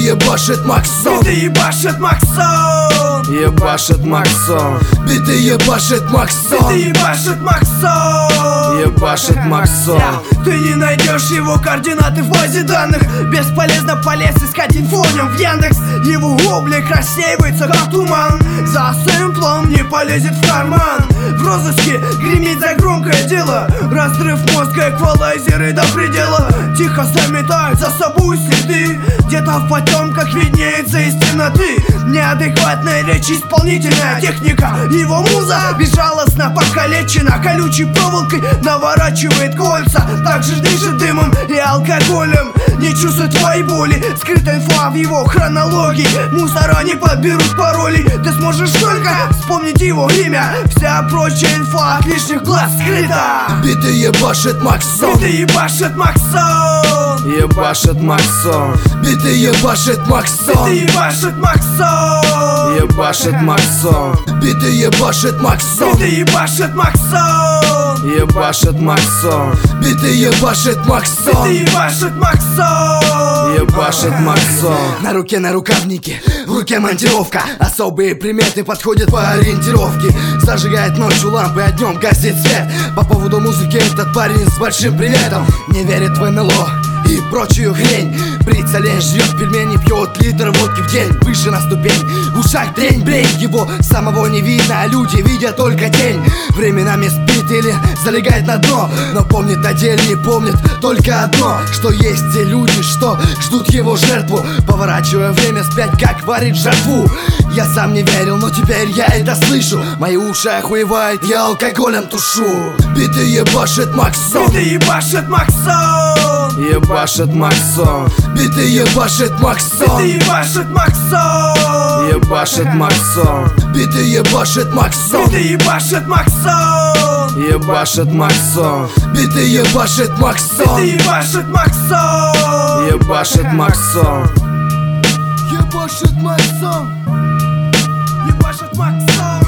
ебашит Максон. Биты ебашит Максон. Ебашит Максон. Биты ебашит Максон. Биты ебашит Максон. Ебашит Максон. Ты не найдешь его координаты в базе данных. Бесполезно полез искать инфу о нем в Яндекс. Его облик рассеивается как туман. За сэмплом не полезет в карман. В розыске гремит за громкое дело. Разрыв мозга, эквалайзеры до предела. Тихо заметают за собой следы. Где-то в потемках виднеется из темноты неадекватная речь, исполнительная техника. Его муза безжалостно покалечена колючей проволокой, наворачивает кольца. Также дышит дымом и алкоголем. Не чувствует твоей боли, скрытая инфа в его хронологии. Мусора не подберут паролей. Ты сможешь только вспомнить его имя. Вся прочая инфа от лишних глаз скрыта. Биты ебашит Максон. Биты ебашит Максон. Ебашит Максон. Биты ебашит Максон. Биты ебашит Максон. Ебашит Максон. Биты ебашит Максон. Биты ебашит Максон. Ебашит Максон. Биты ебашит Максон. Биты ебашит Максон. Ебашит Максон. На руке нарукавники, в руке монтировка. Особые приметы подходят по ориентировке. Зажигает ночью лампы, а днем гасит свет. По поводу музыки этот парень с большим приветом. Не верит в НЛО и прочую хрень. Брится лень, жрет пельмени, пьет литр водки в день. Выше на ступень, в ушах дрень-брень. Его самого не видно, а люди видят только тень. Временами спит или залегает на дно, но помнит о деле, не помнит только одно: что есть те люди, что ждут его жертву, поворачивая время вспять, как варит жертву. Я сам не верил, но теперь я это слышу. Мои уши охуевают, я алкоголем тушу. Биты ебашит Максон. Биты ебашит Максон. Ебашит Максон. Биты ебашит Максон. Биты ебашит Максон. Ебашит Максон. Биты ебашит Максон. Биты ебашит Максон. Ебашит Максон. Биты ебашит Максон. Биты ебашит Максон. Ебашит Максон. Ебашит Максон. Ебашит Максон.